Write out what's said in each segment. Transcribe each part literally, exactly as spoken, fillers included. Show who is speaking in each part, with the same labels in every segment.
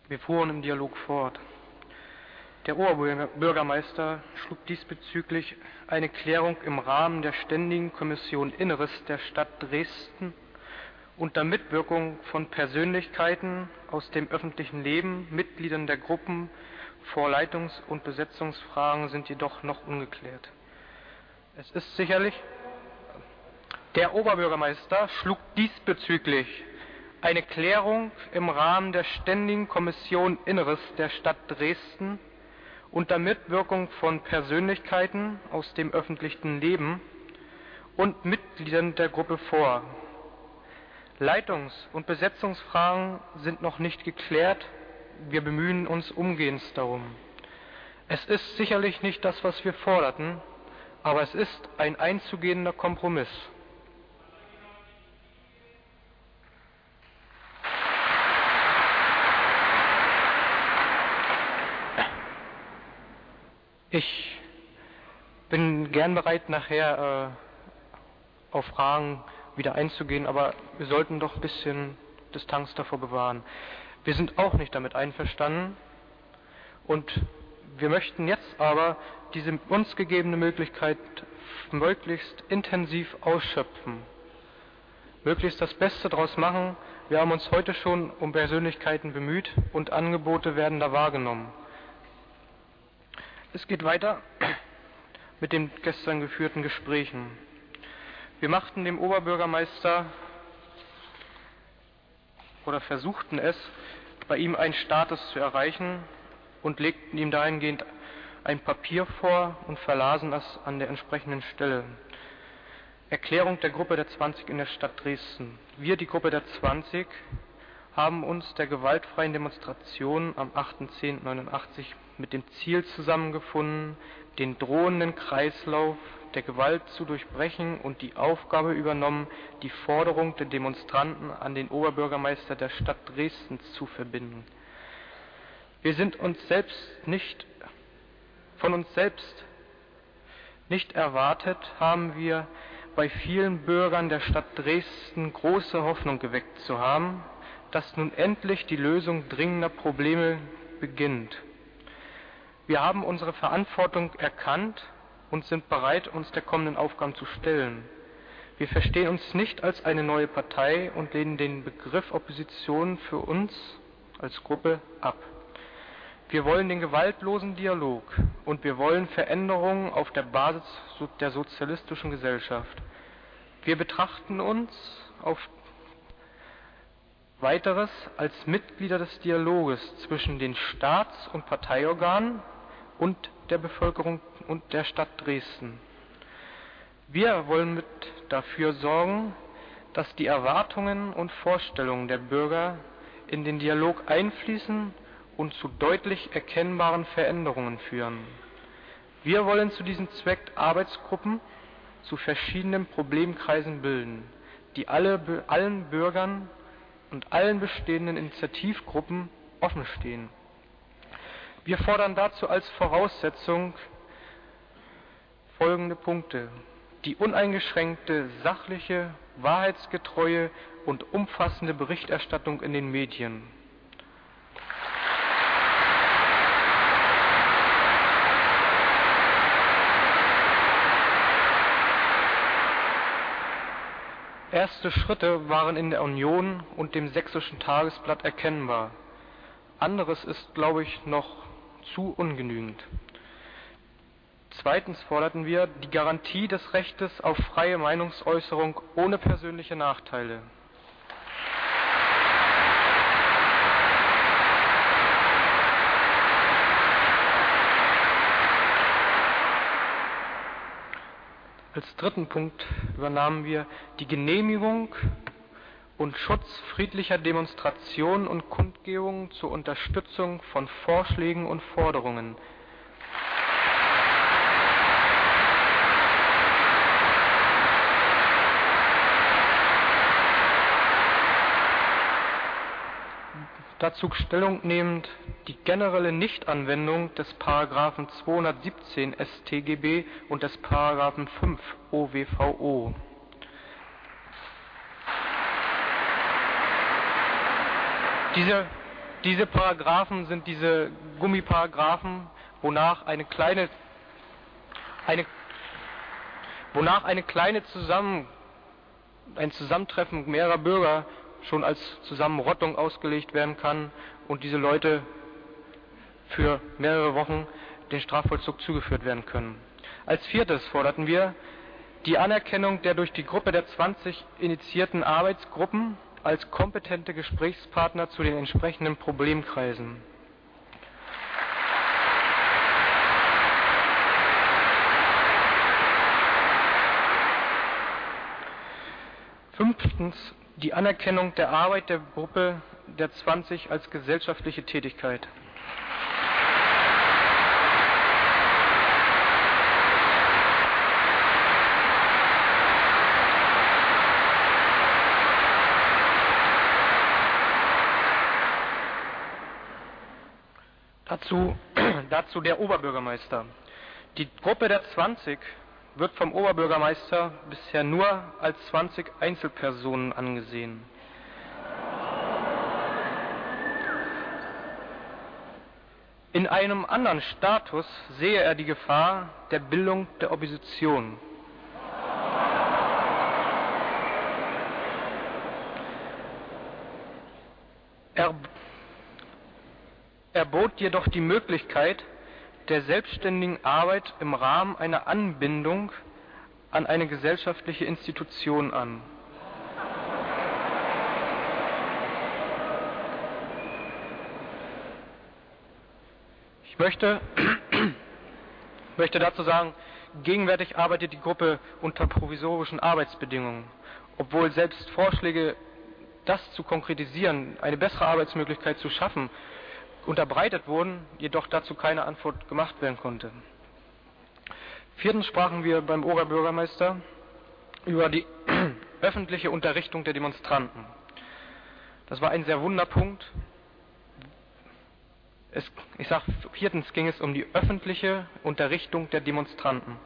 Speaker 1: Wir fuhren im Dialog fort. Der Oberbürgermeister schlug diesbezüglich eine Klärung im Rahmen der Ständigen Kommission Inneres der Stadt Dresden unter Mitwirkung von Persönlichkeiten aus dem öffentlichen Leben, Mitgliedern der Gruppen vor. Leitungs- und Besetzungsfragen sind jedoch noch ungeklärt. Es ist sicherlich, der Oberbürgermeister schlug diesbezüglich eine Klärung im Rahmen der Ständigen Kommission Inneres der Stadt Dresden unter Mitwirkung von Persönlichkeiten aus dem öffentlichen Leben und Mitgliedern der Gruppe vor. Leitungs- und Besetzungsfragen sind noch nicht geklärt. Wir bemühen uns umgehends darum. Es ist sicherlich nicht das, was wir forderten, aber es ist ein einzugehender Kompromiss. Ich bin gern bereit, nachher äh, auf Fragen wieder einzugehen, aber wir sollten doch ein bisschen Distanz davor bewahren. Wir sind auch nicht damit einverstanden und wir möchten jetzt aber diese uns gegebene Möglichkeit möglichst intensiv ausschöpfen, möglichst das Beste daraus machen. Wir haben uns heute schon um Persönlichkeiten bemüht und Angebote werden da wahrgenommen. Es geht weiter mit den gestern geführten Gesprächen. Wir machten dem Oberbürgermeister oder versuchten es, bei ihm einen Status zu erreichen und legten ihm dahingehend ein Papier vor und verlasen es an der entsprechenden Stelle. Erklärung der Gruppe der zwanzig in der Stadt Dresden. Wir, die Gruppe der zwanzig, haben uns der gewaltfreien Demonstration am achter zehnter neunundachtzig mit dem Ziel zusammengefunden, den drohenden Kreislauf der Gewalt zu durchbrechen und die Aufgabe übernommen, die Forderung der Demonstranten an den Oberbürgermeister der Stadt Dresden zu verbinden. Wir sind uns selbst nicht, von uns selbst nicht erwartet, haben wir bei vielen Bürgern der Stadt Dresden große Hoffnung geweckt zu haben, dass nun endlich die Lösung dringender Probleme beginnt. Wir haben unsere Verantwortung erkannt und sind bereit, uns der kommenden Aufgaben zu stellen. Wir verstehen uns nicht als eine neue Partei und lehnen den Begriff Opposition für uns als Gruppe ab. Wir wollen den gewaltlosen Dialog und wir wollen Veränderungen auf der Basis der sozialistischen Gesellschaft. Wir betrachten uns auf Weiteres als Mitglieder des Dialoges zwischen den Staats- und Parteiorganen und der Bevölkerung und der Stadt Dresden. Wir wollen mit dafür sorgen, dass die Erwartungen und Vorstellungen der Bürger in den Dialog einfließen und zu deutlich erkennbaren Veränderungen führen. Wir wollen zu diesem Zweck Arbeitsgruppen zu verschiedenen Problemkreisen bilden, die alle, allen Bürgern und allen bestehenden Initiativgruppen offenstehen. Wir fordern dazu als Voraussetzung folgende Punkte: die uneingeschränkte, sachliche, wahrheitsgetreue und umfassende Berichterstattung in den Medien. Erste Schritte waren in der Union und dem Sächsischen Tagesblatt erkennbar. Anderes ist, glaube ich, noch zu ungenügend. Zweitens forderten wir die Garantie des Rechtes auf freie Meinungsäußerung ohne persönliche Nachteile. Als dritten Punkt übernahmen wir die Genehmigung und Schutz friedlicher Demonstrationen und Kundgebungen zur Unterstützung von Vorschlägen und Forderungen. Dazu Stellung nehmend die generelle Nichtanwendung des Paragraphen zweihundertsiebzehn S t G B und des Paragraphen fünf O W V O. Diese, diese Paragraphen sind diese Gummiparagraphen, wonach eine kleine, eine, wonach eine kleine Zusammen, ein Zusammentreffen mehrerer Bürger schon als Zusammenrottung ausgelegt werden kann und diese Leute für mehrere Wochen den Strafvollzug zugeführt werden können. Als viertes forderten wir die Anerkennung der durch die Gruppe der zwanzig initiierten Arbeitsgruppen als kompetente Gesprächspartner zu den entsprechenden Problemkreisen. Fünftens, die Anerkennung der Arbeit der Gruppe der zwanzig als gesellschaftliche Tätigkeit. Dazu, dazu der Oberbürgermeister. Die Gruppe der zwanzig wird vom Oberbürgermeister bisher nur als zwanzig Einzelpersonen angesehen. In einem anderen Status sehe er die Gefahr der Bildung der Opposition. Er Er bot jedoch die Möglichkeit der selbstständigen Arbeit im Rahmen einer Anbindung an eine gesellschaftliche Institution an. Ich möchte, möchte dazu sagen, gegenwärtig arbeitet die Gruppe unter provisorischen Arbeitsbedingungen, obwohl selbst Vorschläge, das zu konkretisieren, eine bessere Arbeitsmöglichkeit zu schaffen, unterbreitet wurden, jedoch dazu keine Antwort gemacht werden konnte. Viertens sprachen wir beim Oberbürgermeister über die öffentliche Unterrichtung der Demonstranten. Das war ein sehr wunder Punkt. Es, ich sage, viertens ging es um die öffentliche Unterrichtung der Demonstranten.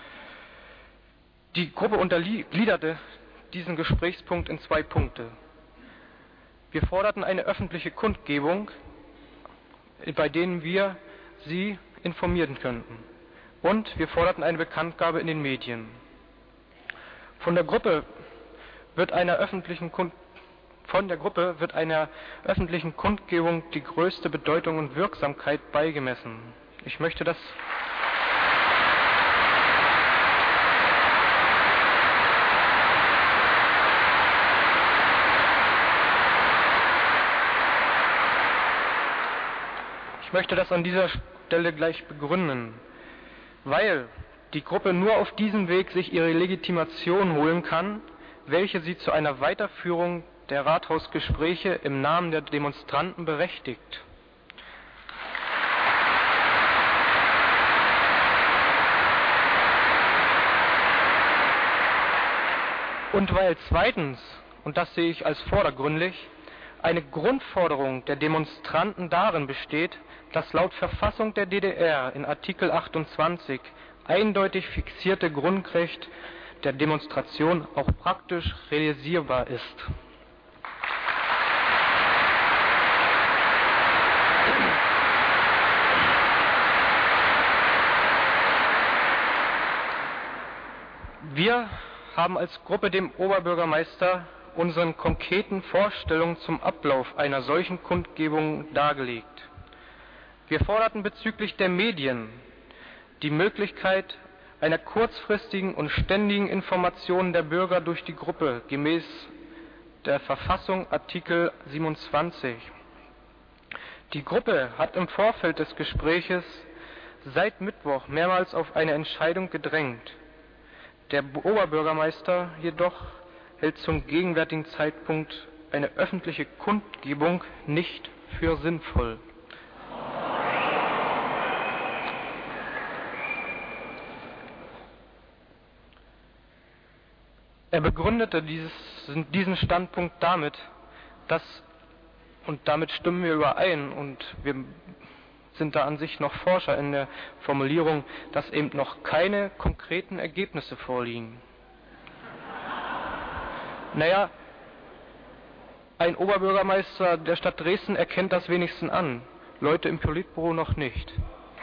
Speaker 1: Die Gruppe untergliederte diesen Gesprächspunkt in zwei Punkte. Wir forderten eine öffentliche Kundgebung, bei denen wir sie informieren könnten. Und wir forderten eine Bekanntgabe in den Medien. Von der Gruppe wird einer öffentlichen Kund von der Gruppe wird einer öffentlichen Kundgebung die größte Bedeutung und Wirksamkeit beigemessen. Ich möchte das Ich möchte das an dieser Stelle gleich begründen, weil die Gruppe nur auf diesem Weg sich ihre Legitimation holen kann, welche sie zu einer Weiterführung der Rathausgespräche im Namen der Demonstranten berechtigt. Und weil zweitens, und das sehe ich als vordergründig, eine Grundforderung der Demonstranten darin besteht, das laut Verfassung der D D R in Artikel achtundzwanzig eindeutig fixierte Grundrecht der Demonstration auch praktisch realisierbar ist. Wir haben als Gruppe dem Oberbürgermeister unseren konkreten Vorstellungen zum Ablauf einer solchen Kundgebung dargelegt. Wir forderten bezüglich der Medien die Möglichkeit einer kurzfristigen und ständigen Information der Bürger durch die Gruppe gemäß der Verfassung Artikel siebenundzwanzig. Die Gruppe hat im Vorfeld des Gespräches seit Mittwoch mehrmals auf eine Entscheidung gedrängt. Der Oberbürgermeister jedoch hält zum gegenwärtigen Zeitpunkt eine öffentliche Kundgebung nicht für sinnvoll. Er begründete dieses, diesen Standpunkt damit, dass, und damit stimmen wir überein, und wir sind da an sich noch Forscher in der Formulierung, dass eben noch keine konkreten Ergebnisse vorliegen. Naja, ein Oberbürgermeister der Stadt Dresden erkennt das wenigstens an, Leute im Politbüro noch nicht.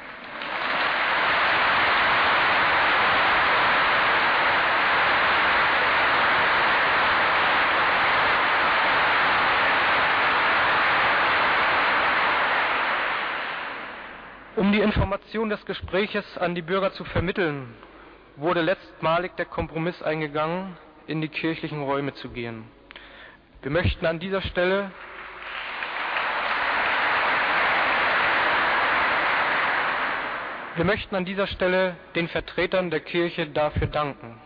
Speaker 1: Um die Information des Gespräches an die Bürger zu vermitteln, wurde letztmalig der Kompromiss eingegangen, in die kirchlichen Räume zu gehen. Wir möchten an dieser Stelle Wir möchten an dieser Stelle den Vertretern der Kirche dafür danken.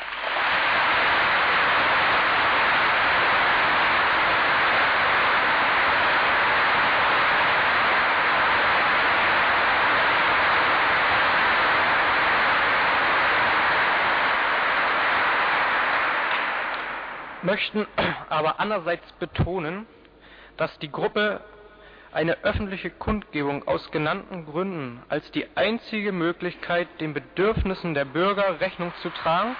Speaker 1: Möchten aber andererseits betonen, dass die Gruppe eine öffentliche Kundgebung aus genannten Gründen als die einzige Möglichkeit, den Bedürfnissen der Bürger Rechnung zu tragen,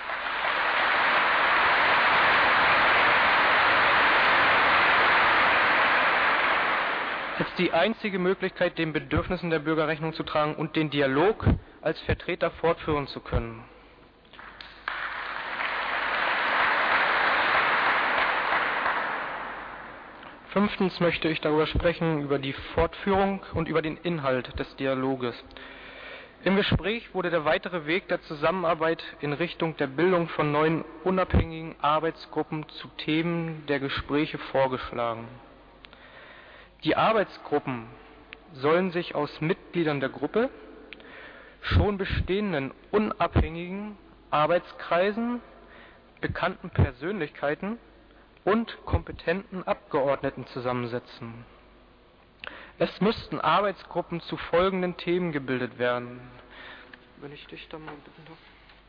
Speaker 1: als die einzige Möglichkeit, den Bedürfnissen der Bürger Rechnung zu tragen und den Dialog als Vertreter fortführen zu können. Fünftens möchte ich darüber sprechen, über die Fortführung und über den Inhalt des Dialoges. Im Gespräch wurde der weitere Weg der Zusammenarbeit in Richtung der Bildung von neuen unabhängigen Arbeitsgruppen zu Themen der Gespräche vorgeschlagen. Die Arbeitsgruppen sollen sich aus Mitgliedern der Gruppe, schon bestehenden unabhängigen Arbeitskreisen, bekannten Persönlichkeiten und kompetenten Abgeordneten zusammensetzen. Es müssten Arbeitsgruppen zu folgenden Themen gebildet werden. Wenn ich dich da mal bitten darf.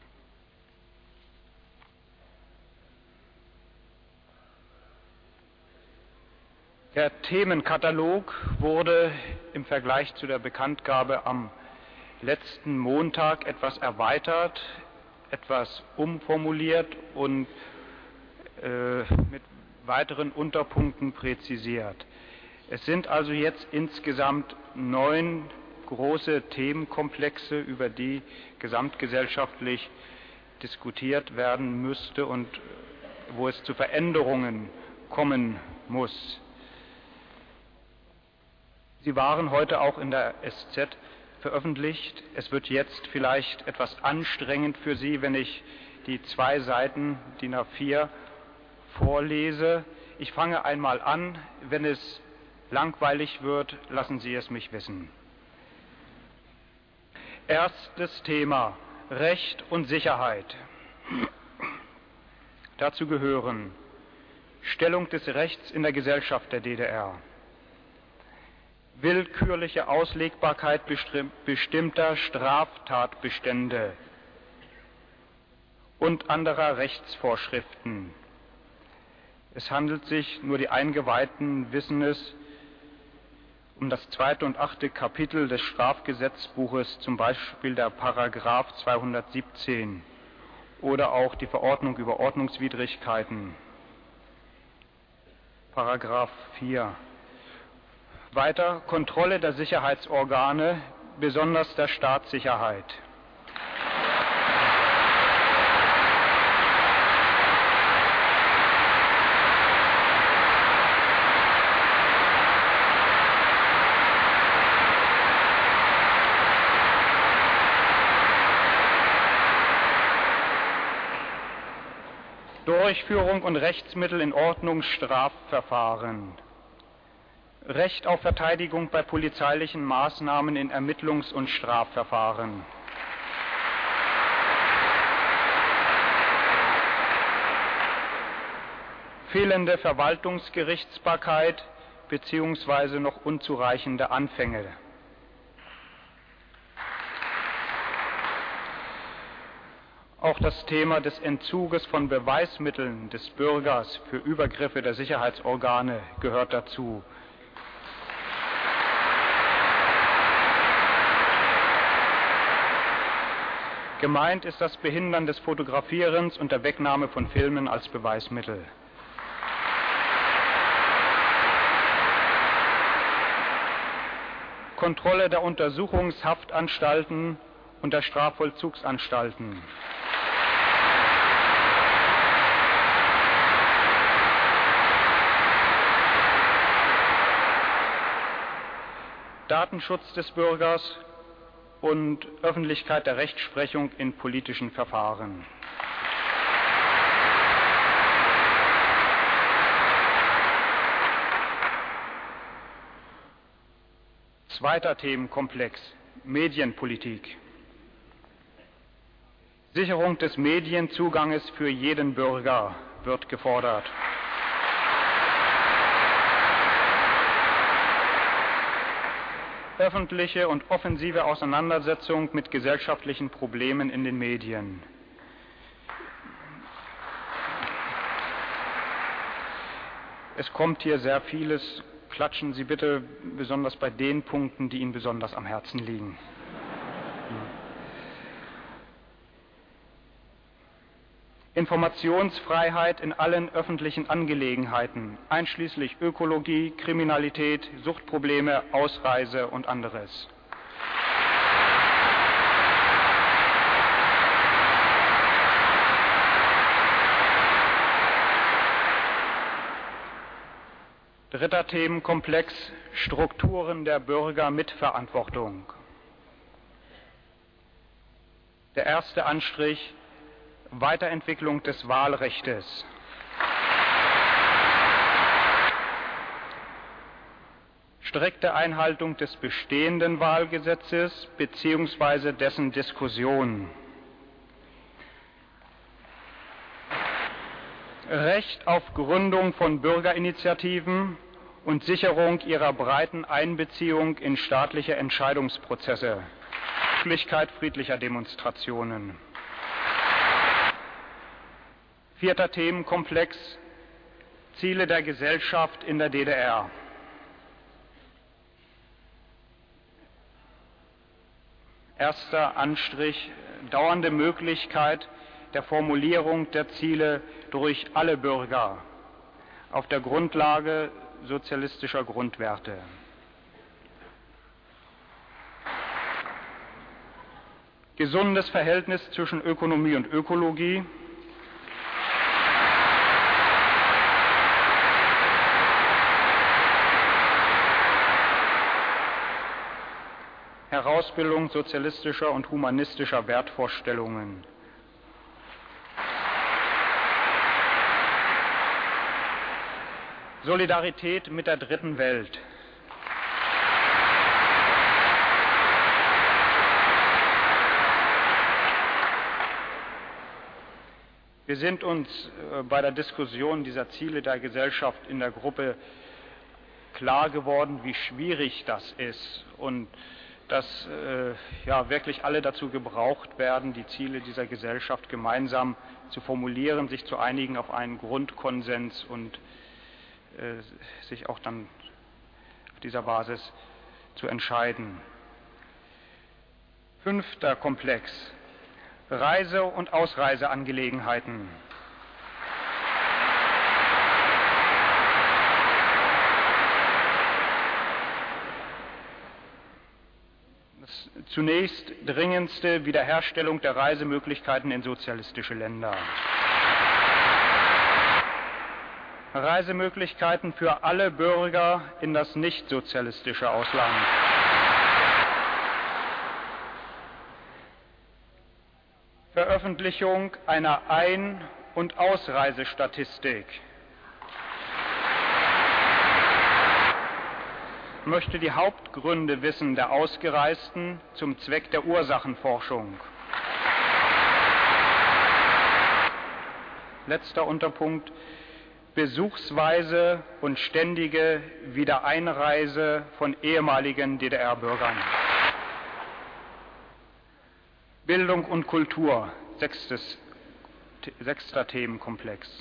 Speaker 2: Der Themenkatalog wurde im Vergleich zu der Bekanntgabe am letzten Montag etwas erweitert, etwas umformuliert und mit weiteren Unterpunkten präzisiert. Es sind also jetzt insgesamt neun große Themenkomplexe, über die gesamtgesellschaftlich diskutiert werden müsste und wo es zu Veränderungen kommen muss. Sie waren heute auch in der S Z veröffentlicht. Es wird jetzt vielleicht etwas anstrengend für Sie, wenn ich die zwei Seiten D I N A vier vorlese. Ich fange einmal an. Wenn es langweilig wird, lassen Sie es mich wissen. Erstes Thema: Recht und Sicherheit. Dazu gehören Stellung des Rechts in der Gesellschaft der D D R, willkürliche Auslegbarkeit bestimmter Straftatbestände und anderer Rechtsvorschriften. Es handelt sich, nur die Eingeweihten wissen es, um das zweite und achte Kapitel des Strafgesetzbuches, zum Beispiel der Paragraph zweihundertsiebzehn oder auch die Verordnung über Ordnungswidrigkeiten, Paragraph vier. Weiter Kontrolle der Sicherheitsorgane, besonders der Staatssicherheit. Durchführung und Rechtsmittel in Ordnungsstrafverfahren. Recht auf Verteidigung bei polizeilichen Maßnahmen in Ermittlungs- und Strafverfahren. Fehlende Verwaltungsgerichtsbarkeit bzw. noch unzureichende Anfänge. Auch das Thema des Entzuges von Beweismitteln des Bürgers für Übergriffe der Sicherheitsorgane gehört dazu. Gemeint ist das Behindern des Fotografierens und der Wegnahme von Filmen als Beweismittel. Kontrolle der Untersuchungshaftanstalten und der Strafvollzugsanstalten. Datenschutz des Bürgers und Öffentlichkeit der Rechtsprechung in politischen Verfahren. Zweiter Themenkomplex: Medienpolitik. Sicherung des Medienzuganges für jeden Bürger wird gefordert. Öffentliche und offensive Auseinandersetzung mit gesellschaftlichen Problemen in den Medien. Es kommt hier sehr vieles. Klatschen Sie bitte besonders bei den Punkten, die Ihnen besonders am Herzen liegen. Informationsfreiheit in allen öffentlichen Angelegenheiten, einschließlich Ökologie, Kriminalität, Suchtprobleme, Ausreise und anderes. Dritter Themenkomplex: Strukturen der Bürgermitverantwortung. Der erste Anstrich: Weiterentwicklung des Wahlrechtes. Strikte Einhaltung des bestehenden Wahlgesetzes bzw. dessen Diskussion. Recht auf Gründung von Bürgerinitiativen und Sicherung ihrer breiten Einbeziehung in staatliche Entscheidungsprozesse. Möglichkeit friedlicher Demonstrationen. Vierter Themenkomplex: Ziele der Gesellschaft in der D D R. Erster Anstrich: dauernde Möglichkeit der Formulierung der Ziele durch alle Bürger auf der Grundlage sozialistischer Grundwerte. Gesundes Verhältnis zwischen Ökonomie und Ökologie. Herausbildung sozialistischer und humanistischer Wertvorstellungen. Solidarität mit der dritten Welt. Wir sind uns bei der Diskussion dieser Ziele der Gesellschaft in der Gruppe klar geworden, wie schwierig das ist und dass äh, ja, wirklich alle dazu gebraucht werden, die Ziele dieser Gesellschaft gemeinsam zu formulieren, sich zu einigen auf einen Grundkonsens und äh, sich auch dann auf dieser Basis zu entscheiden. Fünfter Komplex: Reise- und Ausreiseangelegenheiten. Das zunächst dringendste: Wiederherstellung der Reisemöglichkeiten in sozialistische Länder. Reisemöglichkeiten für alle Bürger in das nicht-sozialistische Ausland. Veröffentlichung einer Ein- und Ausreisestatistik. Ich möchte die Hauptgründe wissen der Ausgereisten zum Zweck der Ursachenforschung. Letzter Unterpunkt: Besuchsweise und ständige Wiedereinreise von ehemaligen D D R-Bürgern. Bildung und Kultur, sechstes, sechster Themenkomplex.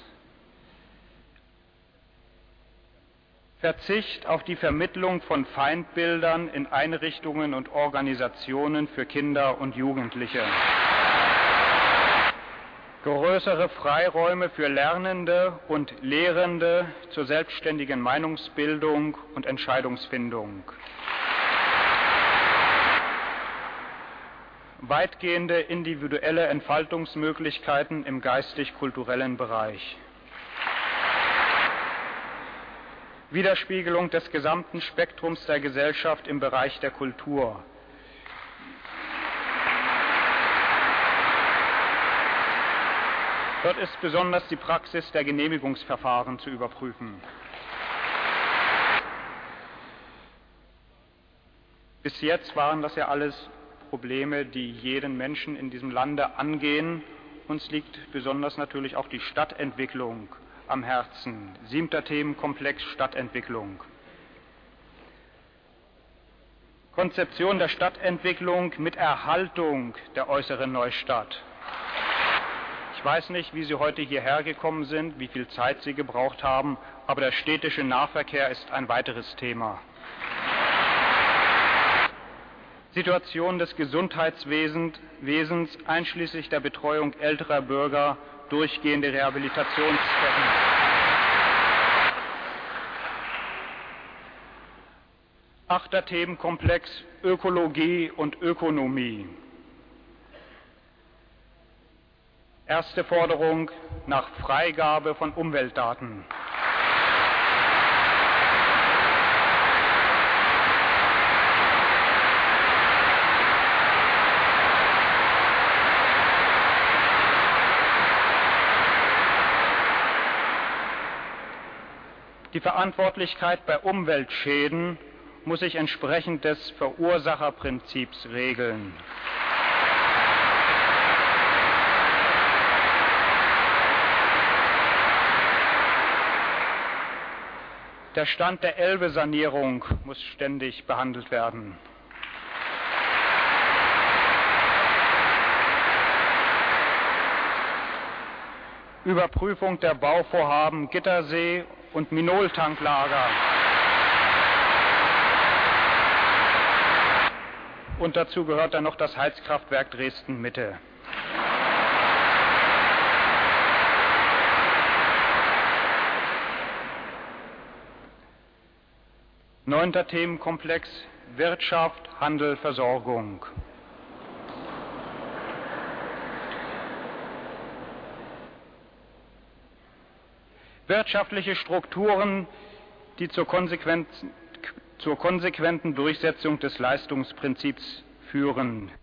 Speaker 2: Verzicht auf die Vermittlung von Feindbildern in Einrichtungen und Organisationen für Kinder und Jugendliche. Größere Freiräume für Lernende und Lehrende zur selbstständigen Meinungsbildung und Entscheidungsfindung. weitgehende individuelle Entfaltungsmöglichkeiten im geistig-kulturellen Bereich. Widerspiegelung des gesamten Spektrums der Gesellschaft im Bereich der Kultur. Dort ist besonders die Praxis der Genehmigungsverfahren zu überprüfen. Bis jetzt waren das ja alles Probleme, die jeden Menschen in diesem Lande angehen. Uns liegt besonders natürlich auch die Stadtentwicklung am Herzen. Siebter Themenkomplex Stadtentwicklung. Konzeption der Stadtentwicklung mit Erhaltung der äußeren Neustadt. Ich weiß nicht, wie Sie heute hierher gekommen sind, wie viel Zeit Sie gebraucht haben, aber der städtische Nahverkehr ist ein weiteres Thema. Situation des Gesundheitswesens Wesens, einschließlich der Betreuung älterer Bürger, durchgehende Rehabilitationsstätten. Achter Themenkomplex Ökologie und Ökonomie. Erste Forderung nach Freigabe von Umweltdaten. Die Verantwortlichkeit bei Umweltschäden muss sich entsprechend des Verursacherprinzips regeln. Der Stand der Elbe-Sanierung muss ständig behandelt werden. Überprüfung der Bauvorhaben Gittersee und Minoltanklager. Und dazu gehört dann noch das Heizkraftwerk Dresden-Mitte. Neunter Themenkomplex Wirtschaft, Handel, Versorgung. Wirtschaftliche Strukturen, die zur, konsequent, zur konsequenten Durchsetzung des Leistungsprinzips führen.